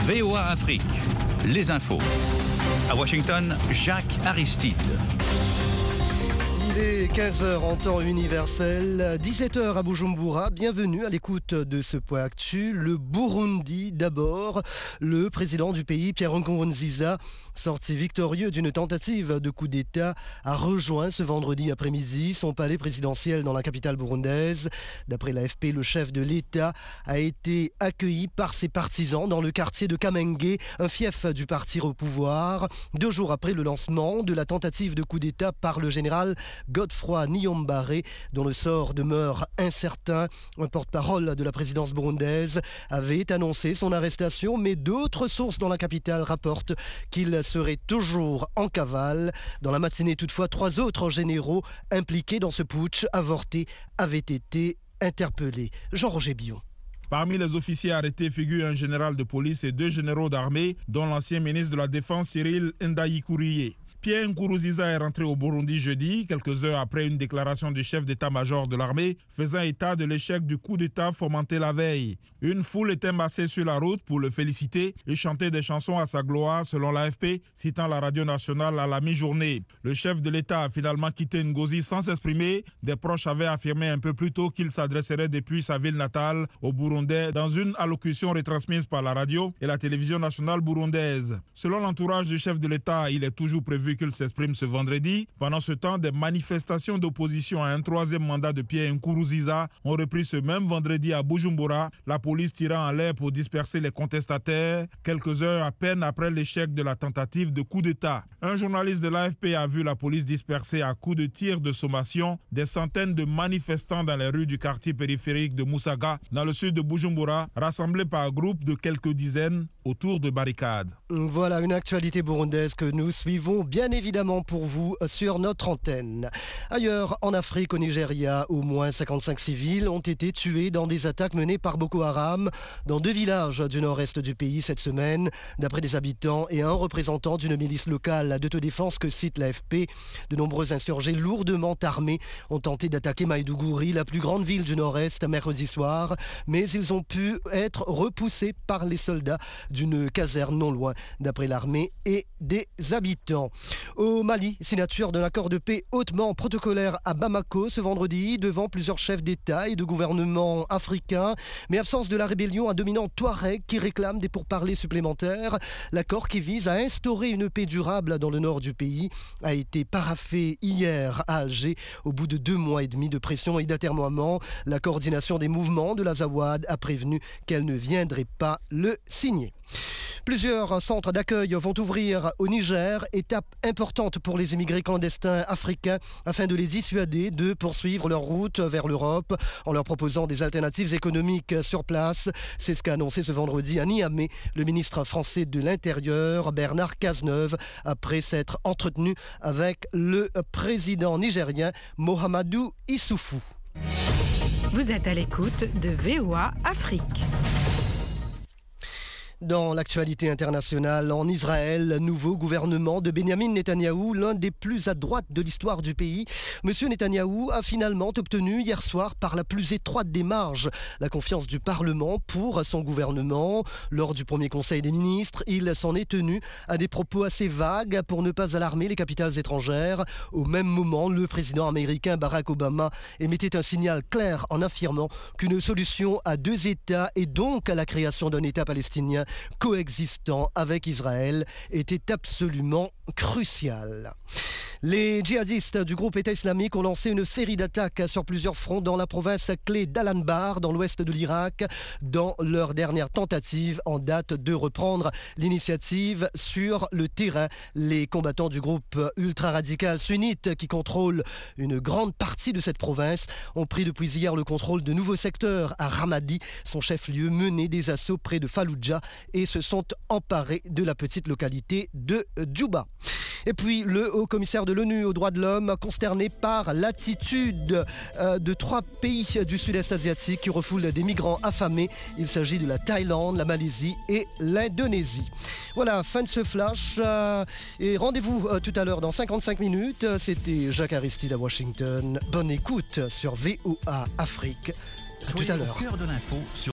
VOA Afrique, les infos. À Washington, Jacques Aristide. Il est 15h en temps universel, 17h à Bujumbura. Bienvenue à l'écoute de ce point actu. Le Burundi d'abord. Le président du pays, Pierre Nkurunziza, sorti victorieux d'une tentative de coup d'État, a rejoint ce vendredi après-midi son palais présidentiel dans la capitale burundaise. D'après l'AFP, le chef de l'État a été accueilli par ses partisans dans le quartier de Kamenge, un fief du parti au pouvoir, 2 jours après le lancement de la tentative de coup d'État par le général Godefroid Niyombare, dont le sort demeure incertain. Un porte-parole de la présidence burundaise avait annoncé son arrestation, mais d'autres sources dans la capitale rapportent qu'il serait toujours en cavale. Dans la matinée, toutefois, 3 autres généraux impliqués dans ce putsch avorté avaient été interpellés. Jean-Roger Billon. Parmi les officiers arrêtés figurent un général de police et 2 généraux d'armée, dont l'ancien ministre de la Défense Cyril Ndaïkourié. Pierre Nkurunziza est rentré au Burundi jeudi, quelques heures après une déclaration du chef d'état-major de l'armée faisant état de l'échec du coup d'État fomenté la veille. Une foule était massée sur la route pour le féliciter et chanter des chansons à sa gloire, selon l'AFP, citant la radio nationale à la mi-journée. Le chef de l'État a finalement quitté Ngozi sans s'exprimer. Des proches avaient affirmé un peu plus tôt qu'il s'adresserait depuis sa ville natale aux Burundais dans une allocution retransmise par la radio et la télévision nationale burundaise. Selon l'entourage du chef de l'État, il est toujours prévu qu'il s'exprime ce vendredi. Pendant ce temps, des manifestations d'opposition à un 3e mandat de Pierre Nkurunziza ont repris ce même vendredi à Bujumbura, la police tirant en l'air pour disperser les contestataires, quelques heures à peine après l'échec de la tentative de coup d'État. Un journaliste de l'AFP a vu la police disperser à coups de tir de sommation des centaines de manifestants dans les rues du quartier périphérique de Musaga, dans le sud de Bujumbura, rassemblés par groupes de quelques dizaines autour de barricades. Voilà une actualité burundaise que nous suivons bien évidemment pour vous sur notre antenne. Ailleurs, en Afrique, au Nigeria, au moins 55 civils ont été tués dans des attaques menées par Boko Haram dans 2 villages du nord-est du pays cette semaine. D'après des habitants et un représentant d'une milice locale d'autodéfense que cite l'AFP, de nombreux insurgés lourdement armés ont tenté d'attaquer Maïdougouri, la plus grande ville du nord-est, mercredi soir, mais ils ont pu être repoussés par les soldats d'une caserne non loin, d'après l'armée et des habitants. Au Mali, signature d'un accord de paix hautement protocolaire à Bamako ce vendredi devant plusieurs chefs d'État et de gouvernement africains, mais absence de la rébellion à dominant Touareg qui réclame des pourparlers supplémentaires. L'accord qui vise à instaurer une paix durable dans le nord du pays a été paraphé hier à Alger au bout de 2 mois et demi de pression et d'atermoiement. La coordination des mouvements de l'Azawad a prévenu qu'elle ne viendrait pas le signer. Plusieurs centres d'accueil vont ouvrir au Niger, étape importante pour les immigrés clandestins africains afin de les dissuader de poursuivre leur route vers l'Europe en leur proposant des alternatives économiques sur place. C'est ce qu'a annoncé ce vendredi à Niamey le ministre français de l'Intérieur Bernard Cazeneuve après s'être entretenu avec le président nigérien Mohamedou Issoufou. Vous êtes à l'écoute de VOA Afrique. Dans l'actualité internationale, en Israël, nouveau gouvernement de Benyamin Netanyahou, l'un des plus à droite de l'histoire du pays. Monsieur Netanyahou a finalement obtenu hier soir, par la plus étroite des marges, la confiance du Parlement pour son gouvernement. Lors du premier conseil des ministres, il s'en est tenu à des propos assez vagues pour ne pas alarmer les capitales étrangères. Au même moment, le président américain Barack Obama émettait un signal clair en affirmant qu'une solution à 2 États et donc à la création d'un État palestinien coexistant avec Israël était absolument crucial. Les djihadistes du groupe État islamique ont lancé une série d'attaques sur plusieurs fronts dans la province clé d'Al-Anbar, dans l'ouest de l'Irak, dans leur dernière tentative en date de reprendre l'initiative sur le terrain. Les combattants du groupe ultra-radical sunnite qui contrôlent une grande partie de cette province ont pris depuis hier le contrôle de nouveaux secteurs à Ramadi, son chef-lieu, mené des assauts près de Fallujah et se sont emparés de la petite localité de Djouba. Et puis le haut-commissaire de l'ONU aux droits de l'homme, consterné par l'attitude de 3 pays du sud-est asiatique qui refoulent des migrants affamés. Il s'agit de la Thaïlande, la Malaisie et l'Indonésie. Voilà, fin de ce flash. Et rendez-vous tout à l'heure dans 55 minutes. C'était Jacques Aristide à Washington. Bonne écoute sur VOA Afrique. À tout à l'heure. Au cœur de l'info sur